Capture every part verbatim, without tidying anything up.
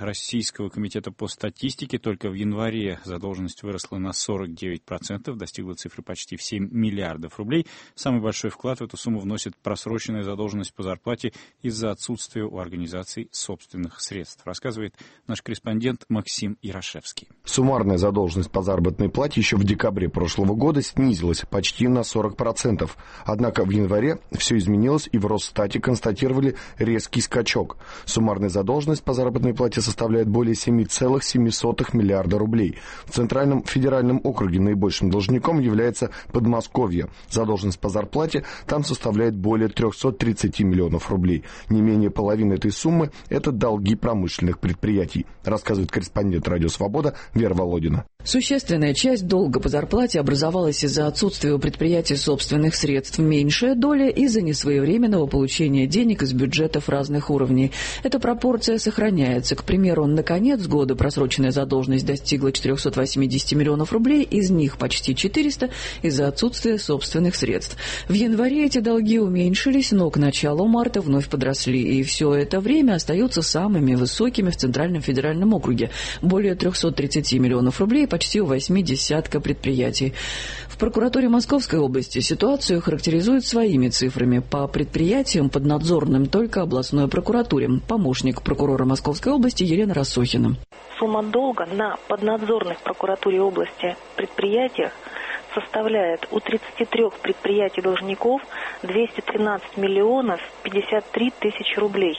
Российского комитета по статистике, только в январе задолженность выросла на сорок девять процентов, достигла цифры почти в семь миллиардов рублей. Самый большой вклад в эту сумму вносит просроченная задолженность по зарплате из-за отсутствия у организаций собственных средств, рассказывает наш корреспондент Максим Ярошевский. Суммарная задолженность по заработной плате еще в декабре прошлого года снизилась почти на сорок процентов. Однако в январе все изменилось, и в Росстате констатировали резкий скачок. Суммарная задолженность по заработной плате составляет более семь целых семь десятых миллиарда рублей. В Центральном федеральном округе наибольшим должником является Подмосковье. Задолженность по зарплате там составляет более триста тридцать миллионов рублей. Не менее половины этой суммы – это долги промышленных предприятий, рассказывает корреспондент «Радио Свобода» Вера Володина. Существенная часть долга по зарплате образовалась из-за отсутствия у предприятий собственных средств, меньшая доля из-за несвоевременного получения денег из бюджетов разных уровней. Эта пропорция сохраняется. К примеру, на конец года просроченная задолженность достигла четыреста восемьдесят миллионов рублей, из них почти четыреста из-за отсутствия собственных средств. В январе эти долги уменьшились, но к началу марта вновь подросли, и все это время остаются самыми высокими в Центральном федеральном округе. Более триста тридцать миллионов рублей почти у восьми десятка предприятий. В прокуратуре Московской области ситуацию характеризуют своими цифрами. По предприятиям поднадзорным только областной прокуратуре. Помощник прокурора Московской области Елена Рассохина. Сумма долга на поднадзорных прокуратуре области предприятиях составляет у тридцати трёх предприятий-должников двести тринадцать миллионов пятьдесят три тысячи рублей.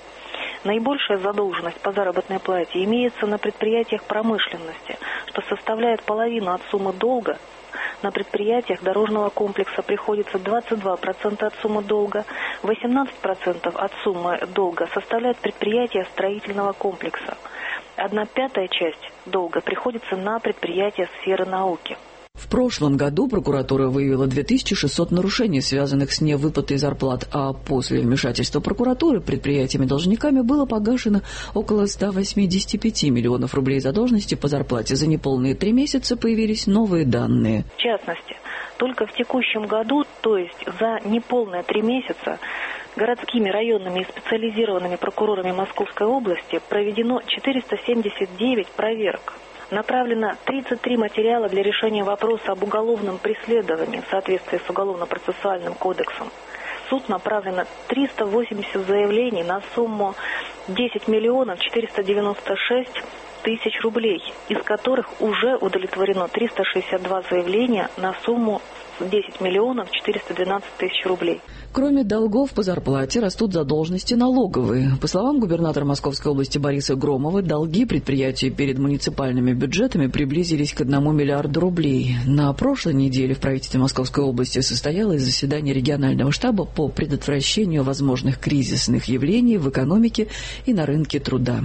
Наибольшая задолженность по заработной плате имеется на предприятиях промышленности, что составляет половину от суммы долга. На предприятиях дорожного комплекса приходится двадцать два процента от суммы долга, восемнадцать процентов от суммы долга составляют предприятия строительного комплекса. Одна пятая часть долга приходится на предприятия сферы науки. В прошлом году прокуратура выявила две тысячи шестьсот нарушений, связанных с невыплатой зарплат, а после вмешательства прокуратуры предприятиями-должниками было погашено около ста восьмидесяти пяти миллионов рублей задолженности по зарплате. За неполные три месяца появились новые данные. В частности, только в текущем году, то есть за неполные три месяца, городскими, районными и специализированными прокурорами Московской области проведено четыреста семьдесят девять проверок. Направлено тридцать три материала для решения вопроса об уголовном преследовании в соответствии с Уголовно-процессуальным кодексом. В суд направлено триста восемьдесят заявлений на сумму десять миллионов четыреста девяносто шесть тысяч рублей, из которых уже удовлетворено триста шестьдесят два заявления на сумму десять миллионов четыреста двенадцать тысяч рублей. Кроме долгов по зарплате растут задолженности налоговые. По словам губернатора Московской области Бориса Громова, долги предприятий перед муниципальными бюджетами приблизились к одному миллиарду рублей. На прошлой неделе в правительстве Московской области состоялось заседание регионального штаба по предотвращению возможных кризисных явлений в экономике и на рынке труда.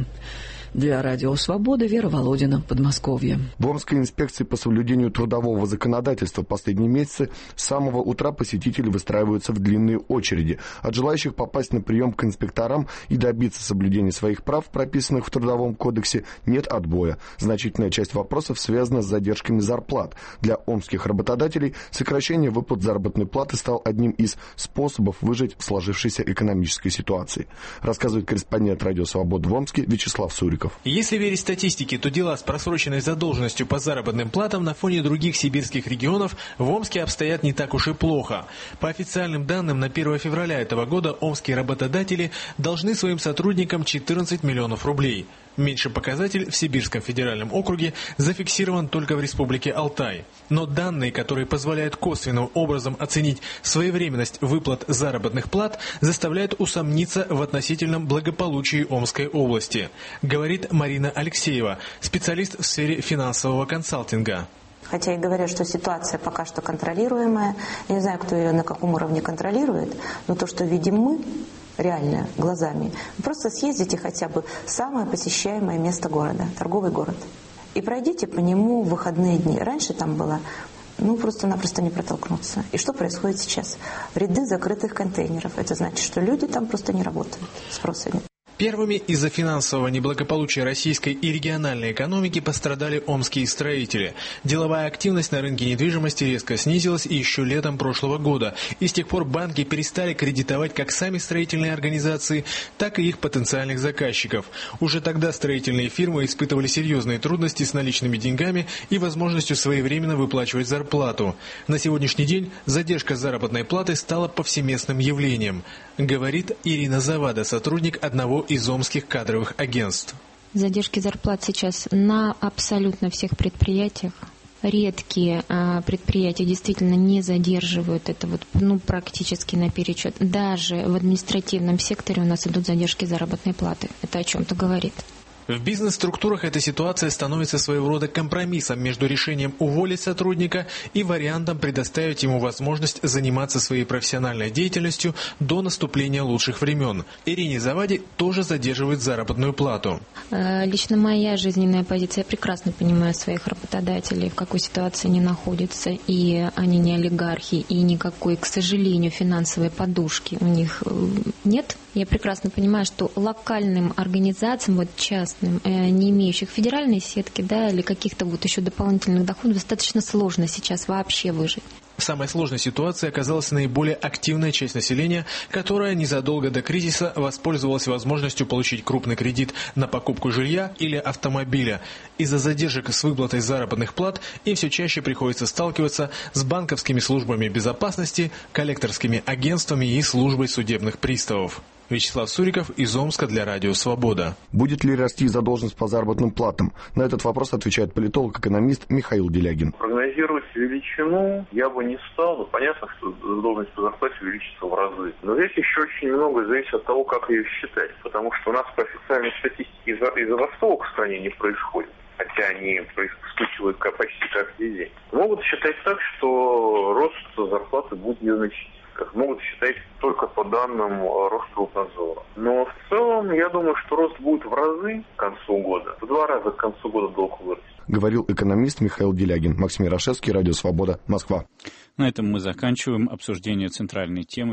Для Радио Свобода Вера Володина, Подмосковье. В Омской инспекции по соблюдению трудового законодательства в последние месяцы с самого утра посетители выстраиваются в длинные очереди. От желающих попасть на прием к инспекторам и добиться соблюдения своих прав, прописанных в Трудовом кодексе, нет отбоя. Значительная часть вопросов связана с задержками зарплат. Для омских работодателей сокращение выплат заработной платы стал одним из способов выжить в сложившейся экономической ситуации, рассказывает корреспондент Радио Свобода в Омске Вячеслав Суриков. Если верить статистике, то дела с просроченной задолженностью по заработным платам на фоне других сибирских регионов в Омске обстоят не так уж и плохо. По официальным данным, на первое февраля этого года омские работодатели должны своим сотрудникам четырнадцать миллионов рублей. Меньший показатель в Сибирском федеральном округе зафиксирован только в Республике Алтай. Но данные, которые позволяют косвенным образом оценить своевременность выплат заработных плат, заставляют усомниться в относительном благополучии Омской области, говорит Марина Алексеева, специалист в сфере финансового консалтинга. Хотя и говорят, что ситуация пока что контролируемая. Я не знаю, кто ее на каком уровне контролирует, но то, что видим мы, реально, глазами. Просто съездите хотя бы в самое посещаемое место города, торговый город, и пройдите по нему в выходные дни. Раньше там было, ну, просто-напросто не протолкнуться. И что происходит сейчас? Ряды закрытых контейнеров. Это значит, что люди там просто не работают, спроса нет. Первыми из-за финансового неблагополучия российской и региональной экономики пострадали омские строители. Деловая активность на рынке недвижимости резко снизилась еще летом прошлого года, и с тех пор банки перестали кредитовать как сами строительные организации, так и их потенциальных заказчиков. Уже тогда строительные фирмы испытывали серьезные трудности с наличными деньгами и возможностью своевременно выплачивать зарплату. На сегодняшний день задержка заработной платы стала повсеместным явлением, говорит Ирина Завада, сотрудник одного из омских кадровых агентств. Задержки зарплат сейчас на абсолютно всех предприятиях. Редкие а, предприятия действительно не задерживают это вот, ну, практически наперечет. Даже в административном секторе у нас идут задержки заработной платы. Это о чем-то говорит. В бизнес-структурах эта ситуация становится своего рода компромиссом между решением уволить сотрудника и вариантом предоставить ему возможность заниматься своей профессиональной деятельностью до наступления лучших времен. Ирине Заваде тоже задерживают заработную плату. Лично моя жизненная позиция, я прекрасно понимаю своих работодателей, в какой ситуации они находятся, и они не олигархи, и никакой, к сожалению, финансовой подушки у них нет. Я прекрасно понимаю, что локальным организациям, вот частным, э, не имеющих федеральной сетки, да, или каких-то вот еще дополнительных доходов, достаточно сложно сейчас вообще выжить. В самой сложной ситуации оказалась наиболее активная часть населения, которая незадолго до кризиса воспользовалась возможностью получить крупный кредит на покупку жилья или автомобиля. Из-за задержек с выплатой заработных плат им все чаще приходится сталкиваться с банковскими службами безопасности, коллекторскими агентствами и службой судебных приставов. Вячеслав Суриков из Омска для Радио Свобода. Будет ли расти задолженность по заработным платам? На этот вопрос отвечает политолог-экономист Михаил Делягин. Прогнозировать величину я бы не стал, но понятно, что задолженность по зарплате увеличится в разы. Но здесь еще очень многое зависит от того, как ее считать, потому что у нас по официальной статистике и забастовок в стране не происходит, хотя они вспыхивают почти каждый день. Могут считать так, что рост зарплаты будет незначительный. Как могут считать только по данным Росструктнадзора. Но в целом, я думаю, что рост будет в разы к концу года. В два раза к концу года долг вырастет. Говорил экономист Михаил Делягин. Максим Ярошевский, Радио Свобода, Москва. На этом мы заканчиваем обсуждение центральной темы.